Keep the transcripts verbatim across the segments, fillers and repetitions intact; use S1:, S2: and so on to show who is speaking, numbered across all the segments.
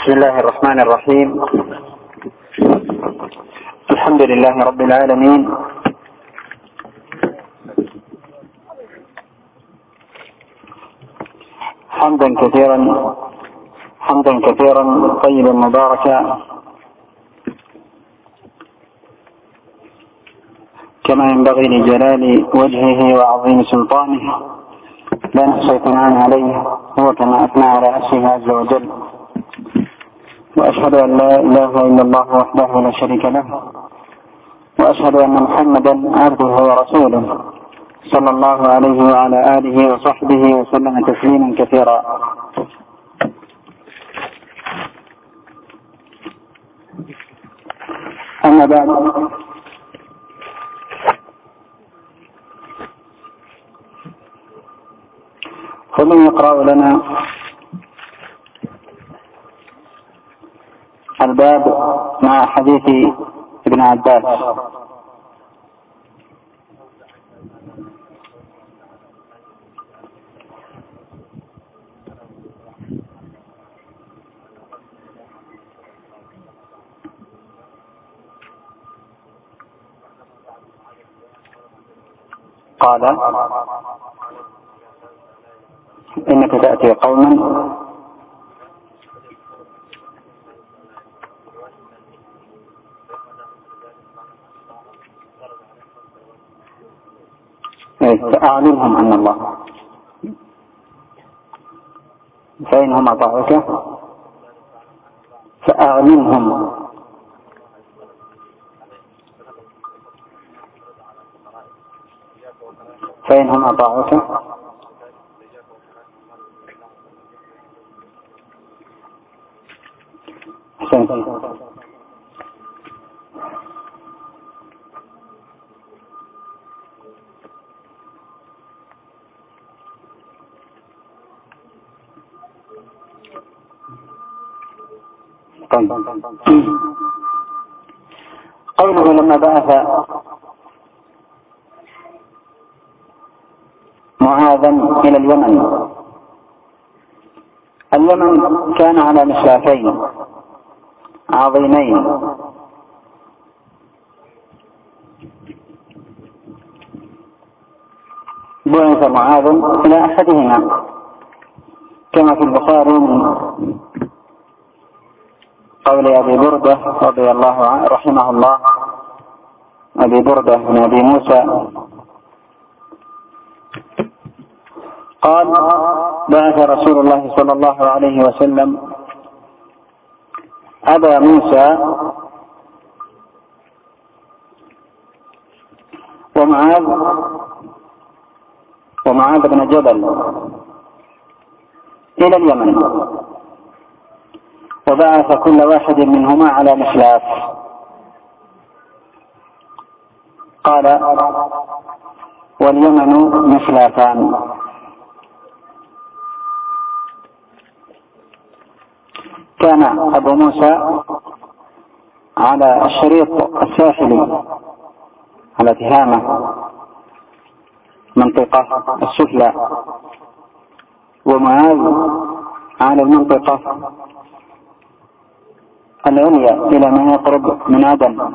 S1: بسم الله الرحمن الرحيم. الحمد لله رب العالمين، حمدا كثيرا حمدا كثيرا طيبا مباركا كما ينبغي لجلال وجهه وعظيم سلطانه، لا نحصي ثناء عليه هو كما أثنى على نفسه عز وجل. وأشهد أن لا إله إلا الله وحده لا شريك له، وأشهد أن محمدا عبده ورسوله صلى الله عليه وعلى آله وصحبه وسلم تسليما كثيرا. أما بعد، فمن يقرأ لنا الباب مع حديث ابن عباس. قال: إنك تأتي قوما فأعلمهم أن الله فإنهم أطاعوك فأعلمهم فإنهم أطاعوك حسين. قوله لما بعث معاذا إلى اليمن، اليمن كان على مشرفين عظيمين، بعث معاذ إلى أحدهما كما في البخاري من قول أبي بردة رضي الله عنه رحمه الله، أبي بردة بن أبي موسى قال: بعث رسول الله صلى الله عليه وسلم أبا موسى ومعاذ ومعاذ بن جبل إلى اليمن، وبعث كل واحد منهما على مخلاف. قال: واليمن مخلافان، كان أبو موسى على الشريط الساحلي على تهامة منطقة السفلى، ومعاذ على المنطقة العليا إلى ما يقرب من عدن.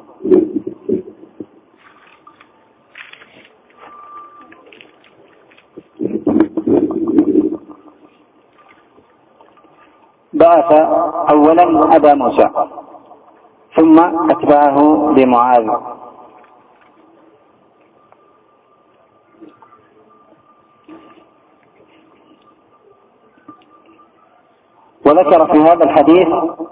S1: بعث أولا أبا موسى ثم أتبعه بمعاذ. وذكر في هذا الحديث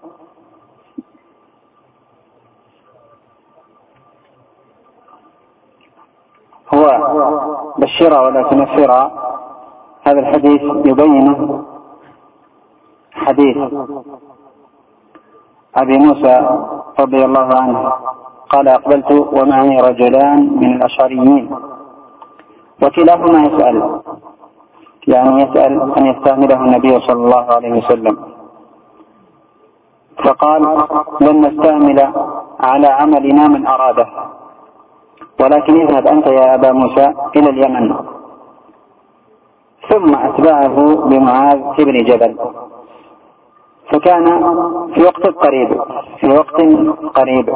S1: هو بشر ولا تنفر. هذا الحديث يبين حديث أبي موسى رضي الله عنه قال: أقبلت ومعي رجلان من الأشعريين، وكلاهما يسأل يعني يسأل أن يستعمله النبي صلى الله عليه وسلم، فقال: لن نستعمل على عملنا من أراده، ولكن اذهب أنت يا أبا موسى إلى اليمن. ثم أتبعه بمعاذ بن جبل. فكان في وقت قريب في وقت قريب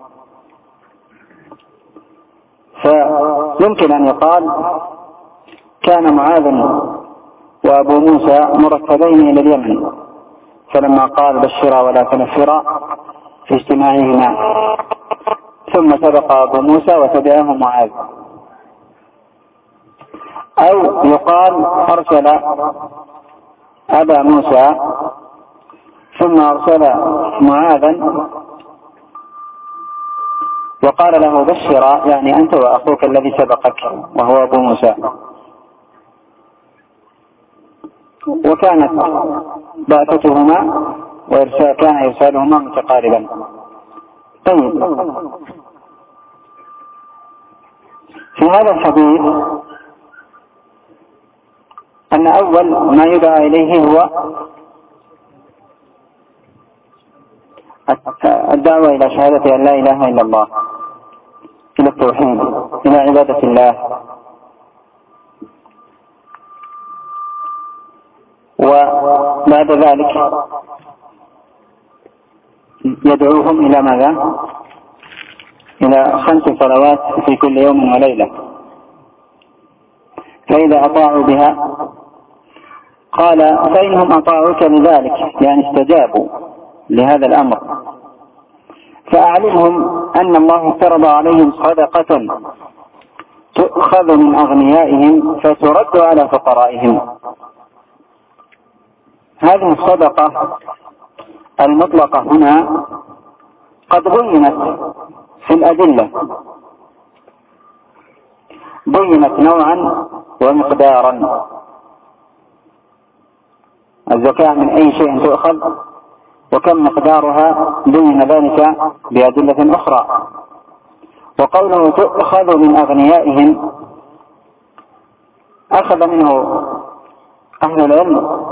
S1: فيمكن أن يقال كان معاذ وأبو موسى مرتبين إلى اليمن، فلما قال بشرا ولا تنفرا في اجتماعهما ثم سبق أبو موسى وتبعه معاذ. أو يقال أرسل أبا موسى ثم أرسل معاذا وقال له بشرا، يعني أنت وأخوك الذي سبقك وهو أبو موسى. وكانت بعثتهما وإرسال كان إرسالهما متقاربا. طيب، في هذا الحديث أن أول ما يدعى إليه هو الدعوة إلى شهادة أن لا إله إلا الله، إلى التوحيد، إلى عبادة الله. وبعد ذلك يدعوهم إلى ماذا؟ إلى خمس صلوات في كل يوم وليلة، فإذا أطاعوا بها قال فإنهم أطاعوك لذلك، يعني استجابوا لهذا الأمر، فأعلمهم أن الله افترض عليهم صدقة تؤخذ من أغنيائهم فترد على فقرائهم. هذه الصدقة المطلقة هنا قد بينت في الأدلة، بينت نوعا ومقدارا. الزكاة من أي شيء تؤخذ وكم مقدارها بين ذلك بأدلة أخرى. وقوله تؤخذ من أغنيائهم أخذ منه أهل العلم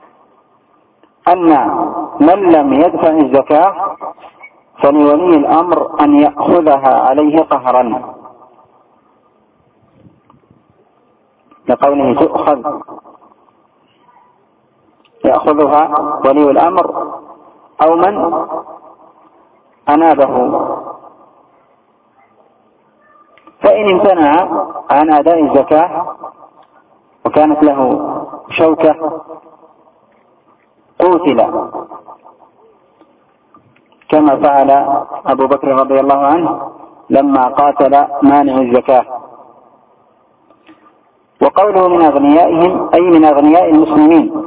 S1: أن من لم يدفع الزكاة فلولي الأمر أن يأخذها عليه قهرا، لقوله تؤخذ يأخذها ولي الأمر أو من أنابه. فإن امتنع عن أداء الزكاة وكانت له شوكة قتل، كما فعل أبو بكر رضي الله عنه لما قاتل مانع الزكاة. وقوله من أغنيائهم أي من أغنياء المسلمين،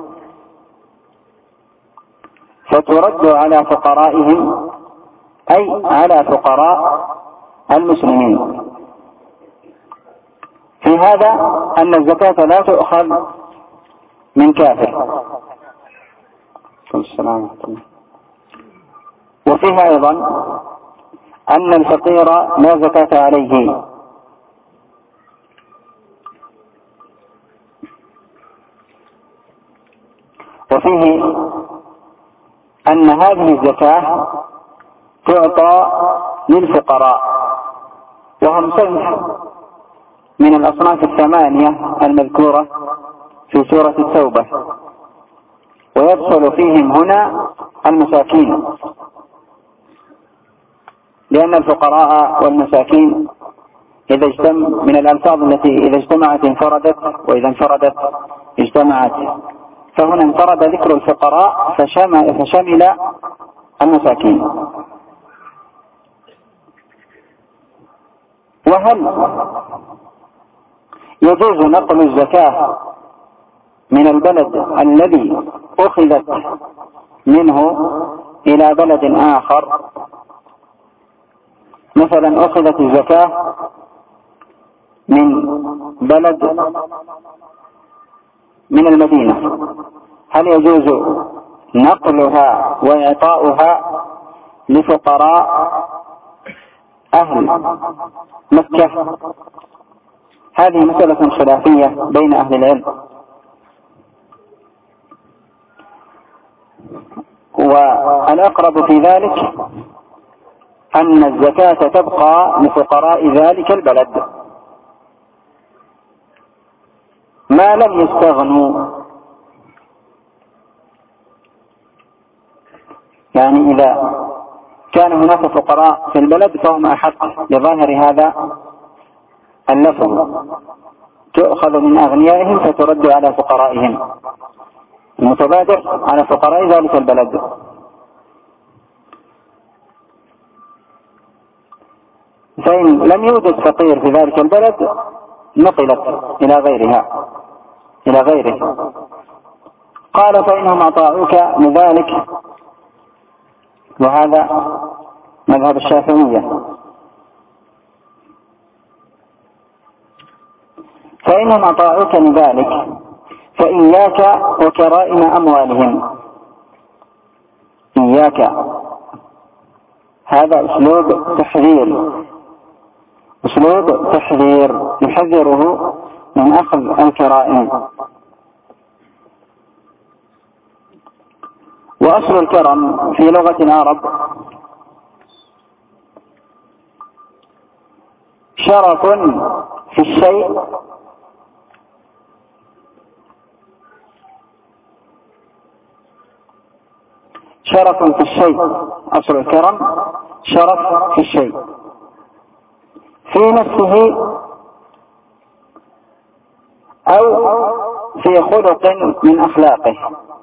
S1: فترد على فقرائهم أي على فقراء المسلمين. في هذا أن الزكاة لا تؤخذ من كافر. وفيها أيضا أن الفقير لا زكاة عليه. وفيه أن هذه الزكاة تعطى للفقراء، وهم صنف من الأصناف الثمانية المذكورة في سورة التوبة، ويدخل فيهم هنا المساكين، لأن الفقراء والمساكين إذا اجتمع من الألفاظ التي إذا اجتمعت انفردت وإذا انفردت اجتمعت، فهنا انفرد ذكر الفقراء فشمل, فشمل المساكين. وهل يجوز نقل الزكاة من البلد الذي أخذت منه إلى بلد آخر؟ مثلا أخذت الزكاة من بلد من المدينة، هل يجوز نقلها وإعطاؤها لفقراء أهل مكة؟ هذه مسألة خلافية بين أهل العلم، والأقرب في ذلك أن الزكاة تبقى لفقراء ذلك البلد ما لم يستغنوا. هناك فقراء في البلد فهم أحق بظاهر هذا اللفظ، تؤخذ من أغنيائهم فترد على فقرائهم، المتبادر على فقراء ذلك البلد. فإن لم يوجد فقير في ذلك البلد نقلت إلى غيرها إلى غيره. قال فإنهم أطاعوك لذلك، وهذا مذهب الشافعية، فإنهم أطاعوك لذلك فإياك وكرائم أموالهم. إياك هذا أسلوب تحذير، أسلوب تحذير يحذره من أخذ الكرائم. وأصل الكرم في لغة العرب شرف في الشيء شرف في الشيء أصل الكرم شرف في الشيء في نفسه أو في خلق من أخلاقه.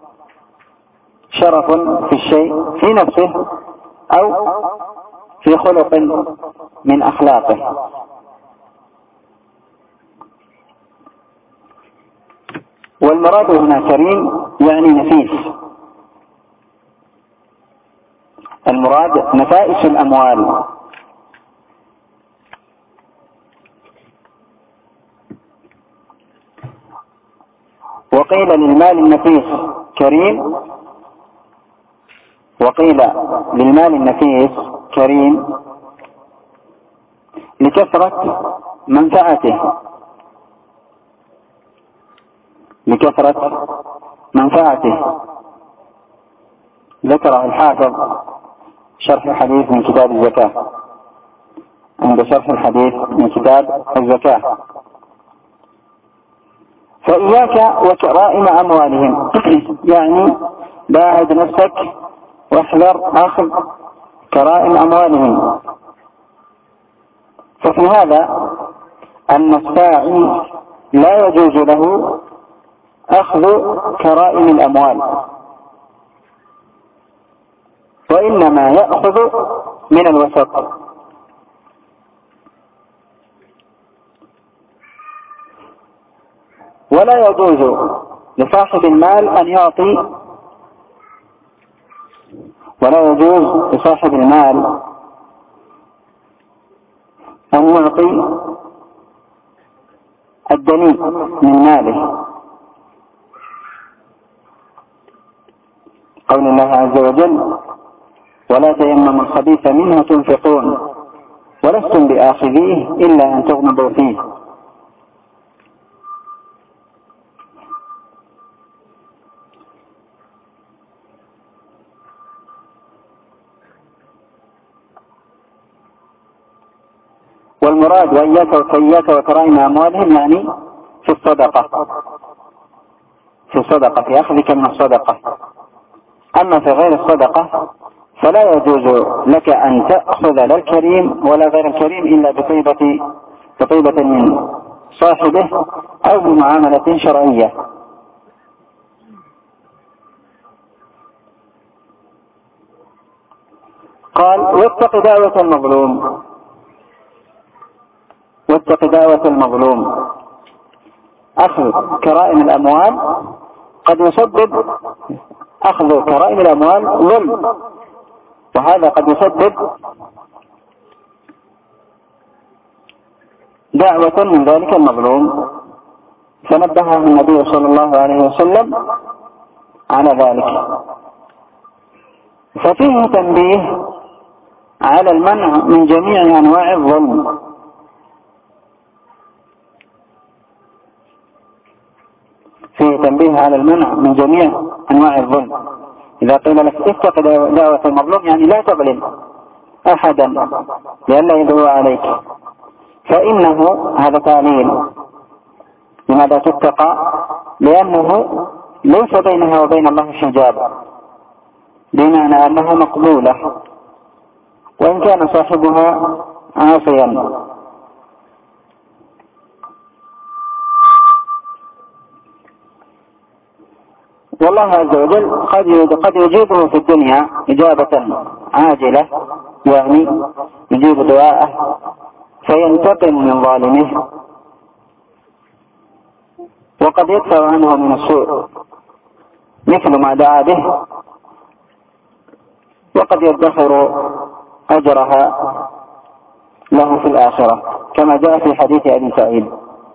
S1: شرف في الشيء في نفسه أو في خلق من أخلاقه. والمراد هنا كريم يعني نفيس، المراد نفائس الأموال. وقيل للمال النفيس كريم، وقيل للمال النفيس كريم لكثرة منفعته لكثرة منفعته ذكره الحافظ شرح الحديث من كتاب الزكاة، عند شرح الحديث من كتاب الزكاة. فإياك وكرائم أموالهم يعني باعد نفسك واحذر أخذ كرائم أموالهم. ففي هذا أن الساعي لا يجوز له أخذ كرائم الأموال، وإنما يأخذ من الوسط. ولا يجوز لصاحب المال أن يعطي ولا يجوز لصاحب المال أن يعطي الدنيء من ماله، قول الله عز وجل ولا تيمموا الخبيث منه تنفقون ولستم بآخذيه إلا أن تغمضوا فيه. والمراد وإياك وكياك وكرائم أموالهم يعني في الصدقة في الصدقة في أخذك من الصدقة. أما في غير الصدقة فلا يجوز لك أن تأخذ لا الكريم ولا غير الكريم إلا بطيبة بطيبة من صاحبه أو بمعاملة شرعية. قال واتق دعوة المظلوم واتق دعوة المظلوم. أخذ كرائم الأموال قد يسبب أخذ كرائم الأموال ظلم، وهذا قد يسبب دعوة من ذلك المظلوم، فنبهه النبي صلى الله عليه وسلم على ذلك. ففيه تنبيه على المنع من جميع أنواع الظلم، فيه تنبيه على المنع من جميع أنواع الظلم. إذا قيل لك اتق دعوة المظلوم يعني لا تظلم أحدا لئلا يدعو عليك، فإنه هذا تعليل. لماذا تتقى؟ لأنه ليس بينها وبين الله حجاب، بمعنى أنها مقبولة وإن كان صاحبها عاصيا. والله عز وجل قد قد يجيبه في الدنيا إجابة عاجلة، يعني يجيب دعاءه فينتقم من ظالمه، وقد يدفع عنه من السوء مثل ما دعا به، وقد يدخر أجرها له في الآخرة كما جاء في حديث أبي سعيد.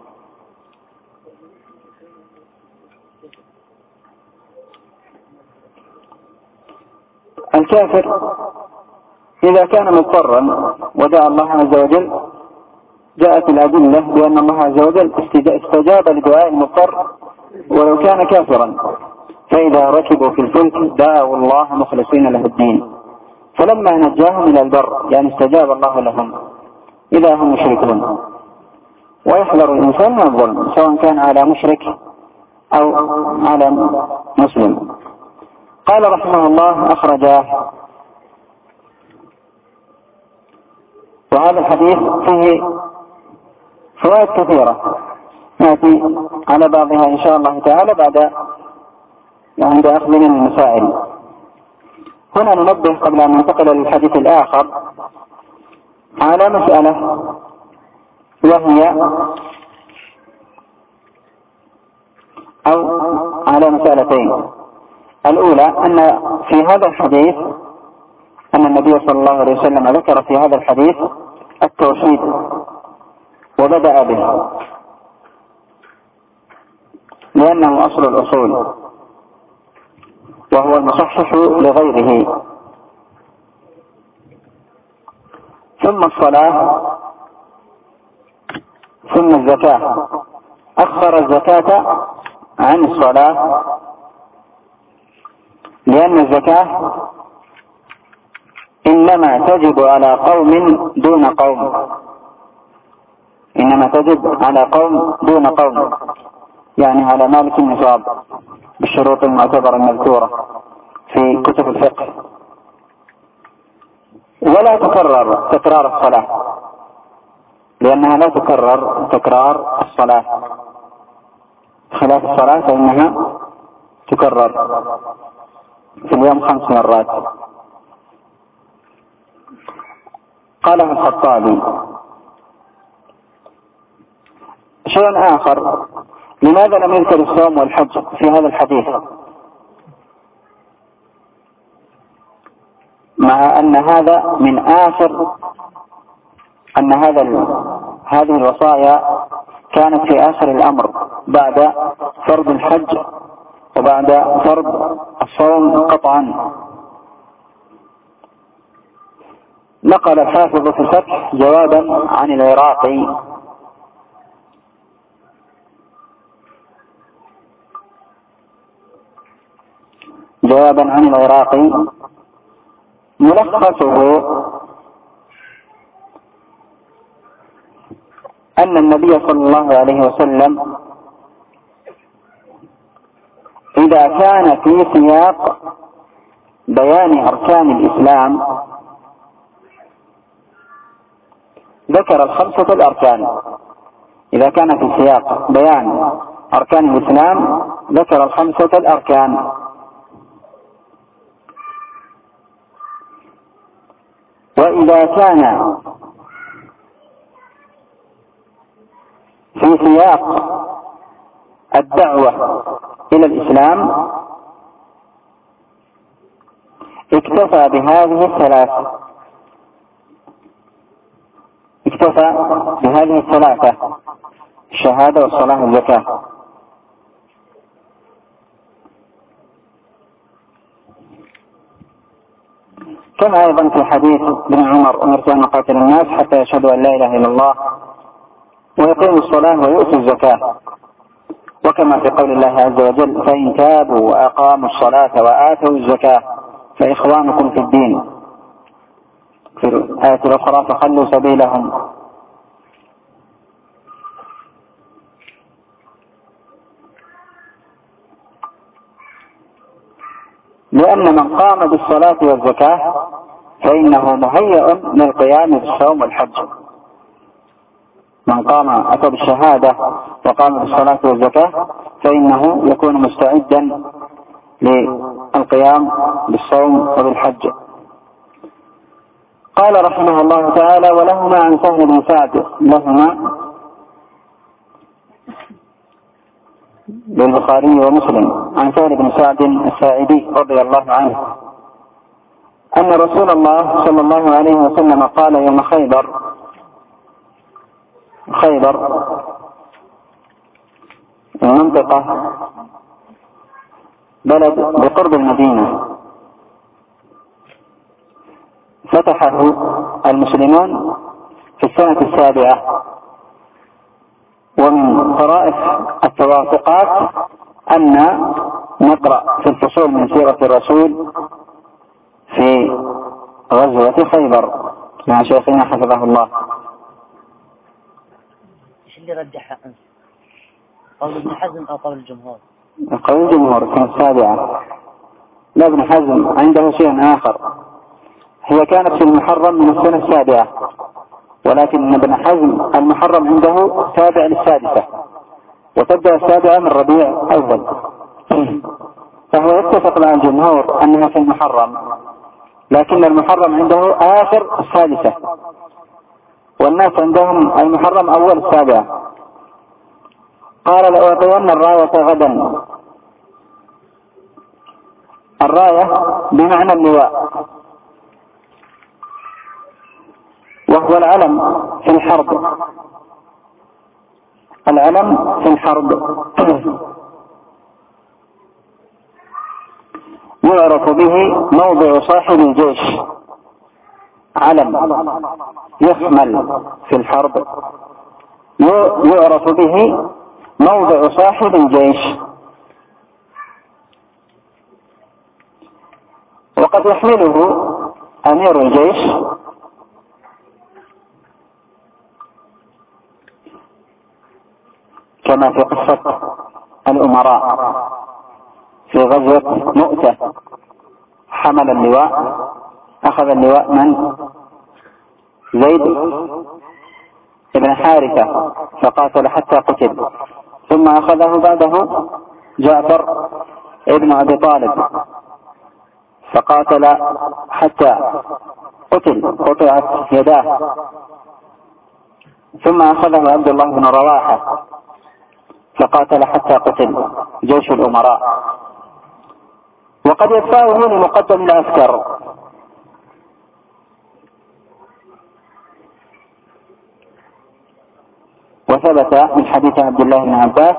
S1: الكافر إذا كان مضطرا ودعا الله عز وجل جاءت الأدلة بأن الله عز وجل استجاب لدعاء المضطر ولو كان كافرا، فإذا ركبوا في الفلك دعوا الله مخلصين له الدين فلما نجاهم إلى البر يعني استجاب الله لهم إذا هم مشركون. ويحذر الإنسان من الظلم سواء كان على مشرك أو على مسلم. قال رحمه الله أخرجاه. وهذا الحديث فيه فوائد كثيرة نأتي على بعضها إن شاء الله تعالى بعد عند أخذنا المسائل. هنا ننبه قبل أن ننتقل للحديث الآخر على مسألة، وهي أو على مسألتين. الأولى أن في هذا الحديث أن النبي صلى الله عليه وسلم ذكر في هذا الحديث التوحيد وبدأ به لأنه أصل الأصول وهو المصحح لغيره. ثم الصلاة ثم الزكاة، أخر الزكاة عن الصلاة لأن الزكاة إنما تجب على قوم دون قوم، إنما تجب على قوم دون قوم، يعني على مالك النصاب بالشروط المعتبرة المذكورة في كتب الفقه. ولا تكرر تكرار الصلاة لأنها لا تكرر تكرار الصلاة، خلاف الصلاة فإنها تكرر في اليوم خمس مرات. قاله الخطابي. شيء آخر، لماذا لم يذكر الصوم والحج في هذا الحديث مع أن هذا من آخر أن هذا هذه الوصايا كانت في آخر الأمر بعد فرض الحج وبعد فرض الصوم قطعا؟ نقل الحافظ في الفتح جوابا عن العراقي جوابا عن العراقي ملخصه أن النبي صلى الله عليه وسلم إذا كان في سياق بيان أركان الإسلام ذكر الخمسة الأركان، إذا كان في سياق بيان أركان الإسلام ذكر الخمسة الأركان. وإذا كان في سياق الدعوة إلى الإسلام اكتفى بهذه الثلاث اكتفى بهذه الثلاثة: الشهادة والصلاة والزكاة. كما أيضا في حديث ابن عمر: أمرت أن أقاتل الناس حتى يشهدوا أن لا إله إلا الله ويقيموا الصلاة ويؤتوا الزكاة، وكما في قول الله عز وجل: فإن تابوا وأقاموا الصلاة وآتوا الزكاة فإخوانكم في الدين. في الآية الأخرى: فخلوا سبيلهم. لأن من قام بالصلاة والزكاة فإنه مهيئ للقيام بالصوم والحج. من قام أتى بالشهادة وقام بالصلاة والزكاة فإنه يكون مستعدا للقيام بالصوم وبالحج. قال رحمه الله تعالى: ولهما عن سهل بن سعد، لهما للبخاري ومسلم عن سهل بن سعد الساعدي رضي الله عنه أن رسول الله صلى الله عليه وسلم قال يوم خيبر خيبر منطقة بلد بقرب المدينة، فتحه المسلمون في السنة السابعة. ومن طرائف التوافقات أن نقرأ في الفصول من سيرة الرسول في غزوة خيبر مع شيخنا حفظه الله.
S2: ايش اللي رجحها انت؟ قول ابن حزم او قول الجمهور؟
S1: قول الجمهور كانت السابعة. لا، ابن حزم عنده شيء آخر، هي كانت في المحرم من السنة السابعة، ولكن ابن حزم المحرم عنده تابع للسادسة، وتبدأ السابعة من ربيع أول، فهو يتفق مع الجمهور أنها في المحرم، لكن المحرم عنده آخر السادسة، والناس عندهم المحرم أول السابعة. قال: لأعطين الراية غدا. الراية بمعنى اللواء، وهو العلم في الحرب، العلم في الحرب يعرف به موضع صاحب الجيش، علم يحمل في الحرب يعرف به موضع صاحب الجيش، وقد يحمله أمير الجيش كما في قصة الأمراء في غزوة مؤتة، حمل اللواء، أخذ اللواء من؟ زيد بن حارثة فقاتل حتى قتل، ثم أخذه بعده جعفر ابن أبي طالب فقاتل حتى قتل، قطعت يداه، ثم أخذه عبد الله بن رواحة فقاتل حتى قتل، جيش الأمراء. وقد يدفعه لمقدم العسكر، وثبت من حديث عبد الله بن عباس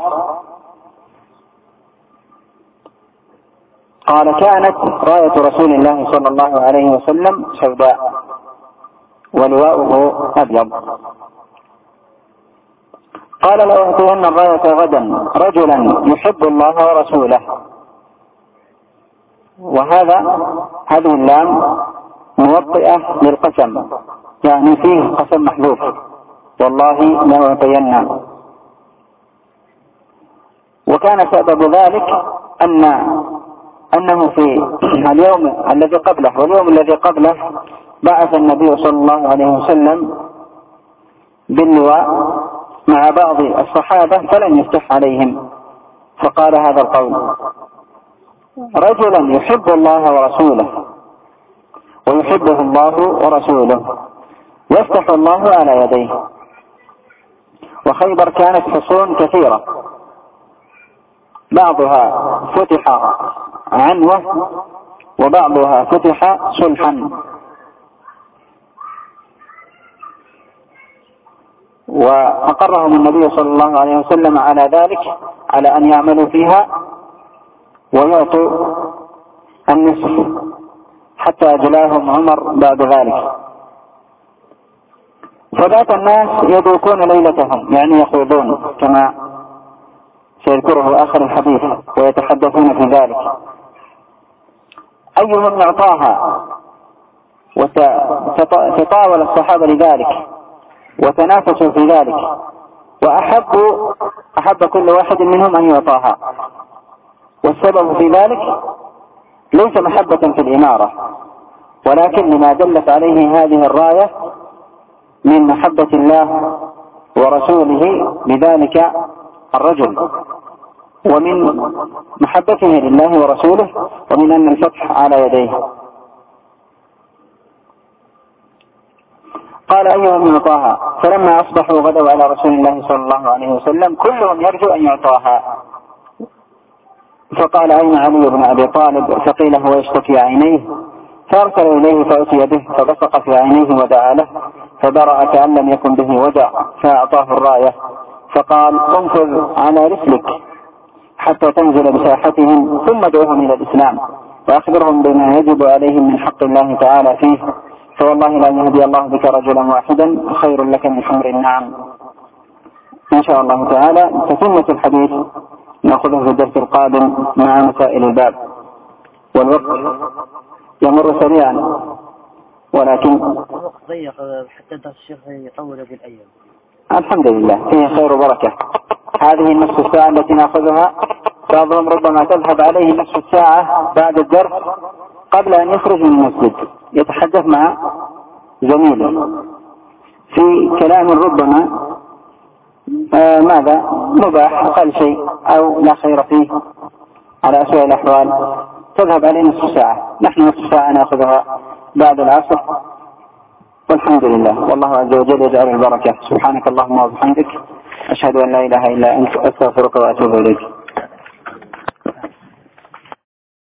S1: قال: كانت راية رسول الله صلى الله عليه وسلم سوداء ولواؤه أبيض. قال: لأعطين الراية غدا رجلا يحب الله ورسوله. وهذا هذه اللام موطئة للقسم، يعني فيه قسم محذوف، والله لأعطينا. وكان سبب ذلك أن أنه في اليوم الذي قبله واليوم الذي قبله بعث النبي صلى الله عليه وسلم باللواء مع بعض الصحابة فلم يفتح عليهم، فقال هذا القول: رجلا يحب الله ورسوله ويحبه الله ورسوله يفتح الله على يديه. وخيبر كانت حصون كثيرة، بعضها فتح عنوة وبعضها فتح صلحا، وأقرهم النبي صلى الله عليه وسلم على ذلك، على أن يعملوا فيها ويعطوا النصف، حتى أجلاهم عمر بعد ذلك. فبات الناس يذوقون ليلتهم، يعني يخوضون كما سيذكره آخر الحديث ويتحدثون في ذلك، أيهم يعطاها. وتطاول الصحابة لذلك وتنافسوا في ذلك، وأحبوا أحب كل واحد منهم أن يعطاها. والسبب في ذلك ليس محبة في الإمارة، ولكن لما دلت عليه هذه الراية من محبة الله ورسوله لذلك الرجل، ومن محبته لله ورسوله، ومن أن الفتح على يديه. قال أيها من طه فلما أصبحوا غدوا على رسول الله صلى الله عليه وسلم كلهم يرجو أن يعطاها، فقال أين علي بن أبي طالب؟ فقيل هو يشتكي عينيه، فأرسل إليه فأتي به فبصق في عينيه ودعا له فبرأ كأن لم يكن به وجع، فأعطاه الراية فقال انفذ على رسلك حتى تنزل بساحتهم ثم ادعوهم إلى الإسلام وأخبرهم بما يجب عليهم من حق الله تعالى فيه، فوالله لا يهدي الله بك رجلا واحدا خير لك من حمر النعم. إن شاء الله تعالى تتمة الحديث نأخذه في الدرس القادم مع مسائل الباب، والوقت يمر سريعا ولكن
S2: الوقت ضيق حتى درس الشيخ يطول بالأيام.
S1: الحمد لله فيه خير وبركة. هذه النصف الساعة التي نأخذها بعضهم ربما تذهب عليه نصف الساعة بعد الدرس قبل أن يخرج من المسجد يتحدث مع زميله في كلام ربما آه ماذا مباح أقل شيء أو لا خير فيه على أسوأ الأحوال، تذهب عليه نصف ساعة. نحن نصف ساعة نأخذها بعد العصر والحمد لله، والله عز وجل يجعل البركة. سبحانك اللهم وبحمدك أشهد أن لا إله إلا أنت أستغفرك وأتوب إليك.